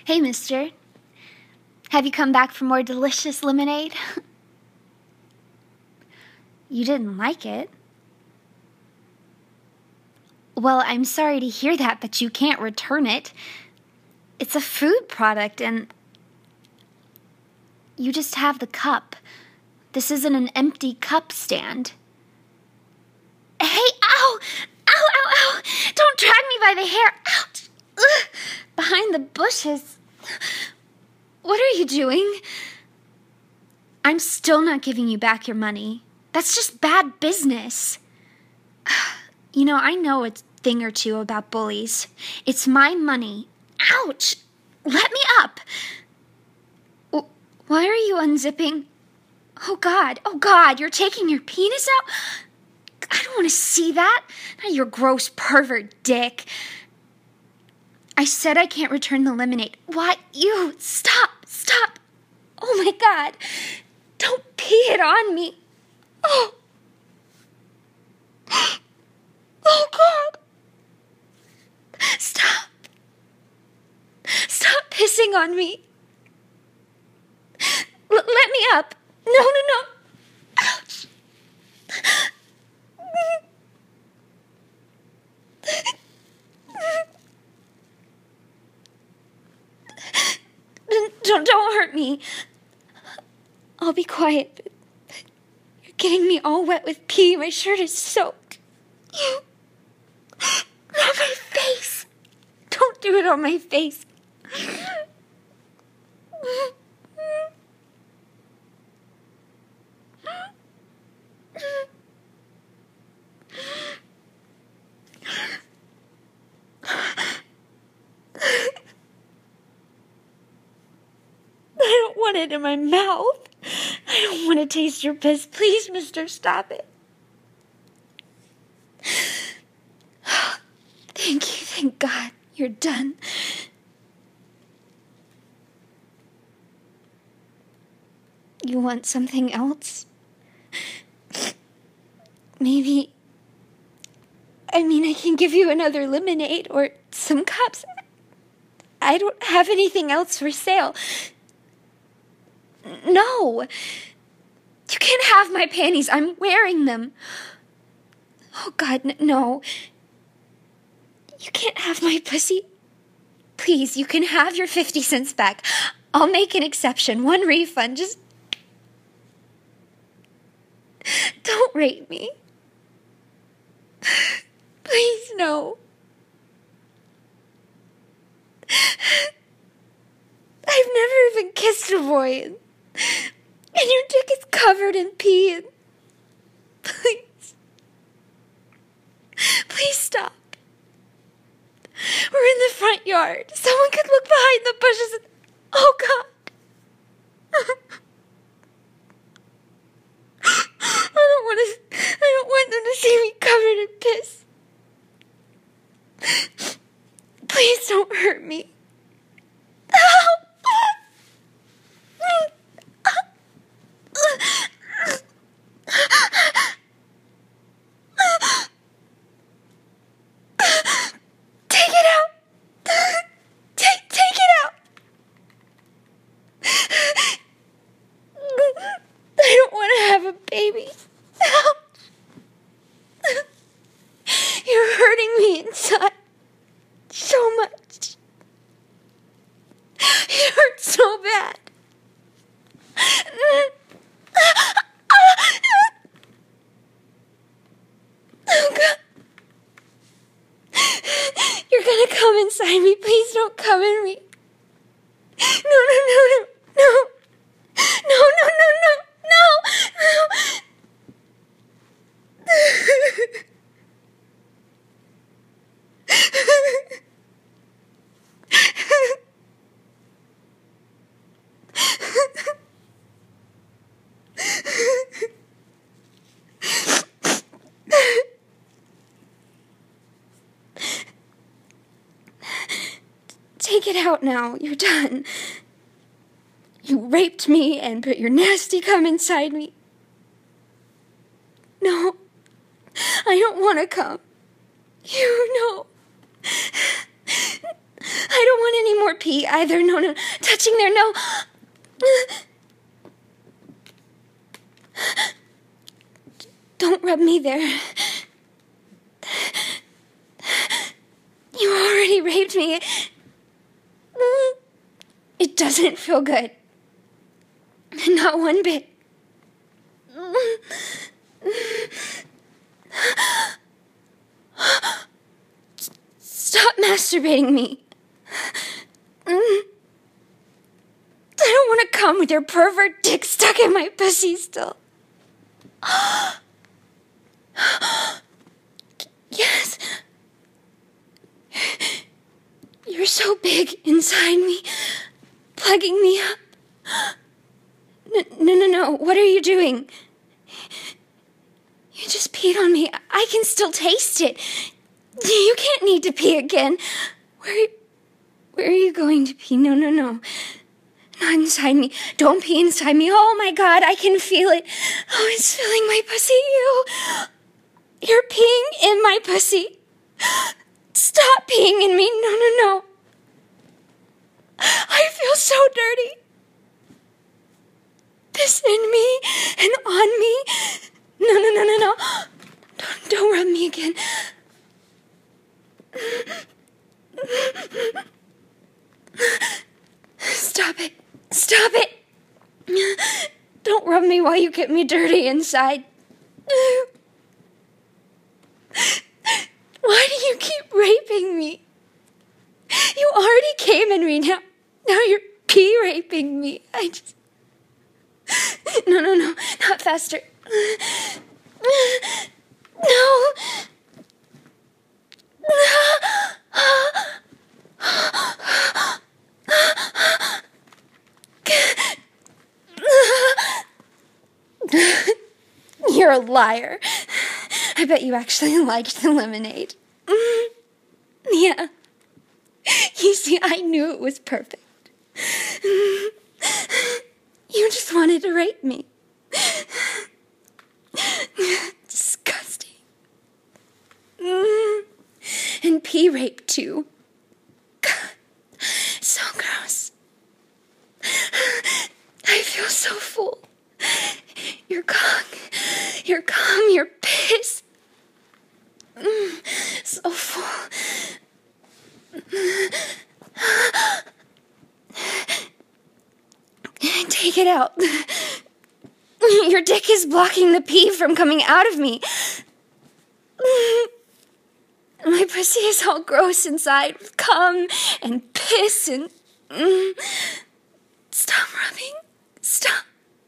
Hey, mister. Have you come back for more delicious lemonade? You didn't like it? Well, I'm sorry to hear that, but you can't return it. It's a food product, and you just have the cup. This isn't an empty cup stand. Hey, ow! Ow, ow, ow! Don't drag me by the hair! Ouch! Ugh. Behind the bushes. What are you doing? I'm still not giving you back your money. That's just bad business. You know, I know a thing or two about bullies. It's my money. Ouch! Let me up! Why are you unzipping? Oh, God, you're taking your penis out? I don't want to see that. Not your gross pervert dick. I said I can't return the lemonade. Why, you, stop. Oh, my God. Don't pee it on me. Oh. Oh, God. Stop pissing on me. Let me up. No. Ouch. Don't hurt me. I'll be quiet. You're getting me all wet with pee. My shirt is soaked. Not my face. Don't do it on my face. I don't want it in my mouth. I don't want to taste your piss. Please, mister, stop it. Thank you, thank God. You're done. You want something else? Maybe... I can give you another lemonade or some cups. I don't have anything else for sale. No. You can't have my panties. I'm wearing them. Oh, God, no. You can't have my pussy. Please, you can have your 50 cents back. I'll make an exception. One refund. Just... don't rape me. Please, no. I've never even kissed a boy, and your dick is covered in pee, and please stop. We're in the front yard. Someone could look behind the bushes and... oh, God. I don't want them to see me covered in piss. Please don't hurt me. Take it out. Take it out. I don't want to have a baby. You're hurting me inside so much. It hurts so bad. Oh, God. You're gonna come inside me. Please don't cover me. No. Take it out now. You're done. You raped me and put your nasty cum inside me. No, I don't want to come. You know. I don't want any more pee either. No, no. Touching there, no. Don't rub me there. You already raped me. It doesn't feel good. Not one bit. Stop masturbating me. I don't want to come with your pervert dick stuck in my pussy still. Yes. You're so big inside me, plugging me up. No. What are you doing? You just peed on me. I can still taste it. You can't need to pee again. Where are you going to pee? No. Not inside me. Don't pee inside me. Oh my God, I can feel it. Oh, it's filling my pussy. You're peeing in my pussy. Stop peeing in me. No. I feel so dirty. This in me and on me. No. Don't rub me again. Stop it. Don't rub me while you get me dirty inside. Why do you keep raping me? You already came in me now. Now you're pee raping me. No, not faster. No. You're a liar. I bet you actually liked the lemonade. Yeah. You see, I knew it was perfect. You just wanted to rape me. Disgusting. And pee rape, too. God, so gross. I feel so full. Your cock, your piss. So full. Take it out. Your dick is blocking the pee from coming out of me. My pussy is all gross inside with cum and piss and... Stop rubbing. Stop.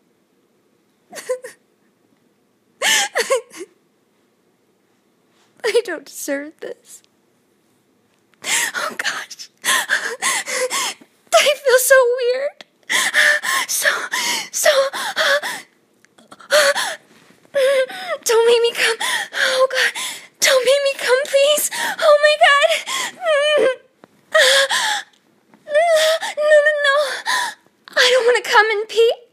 I don't deserve this. Oh gosh. I feel so weird. Don't make me come. Oh God. Don't make me come, please. Oh my God. No. I don't want to come and pee.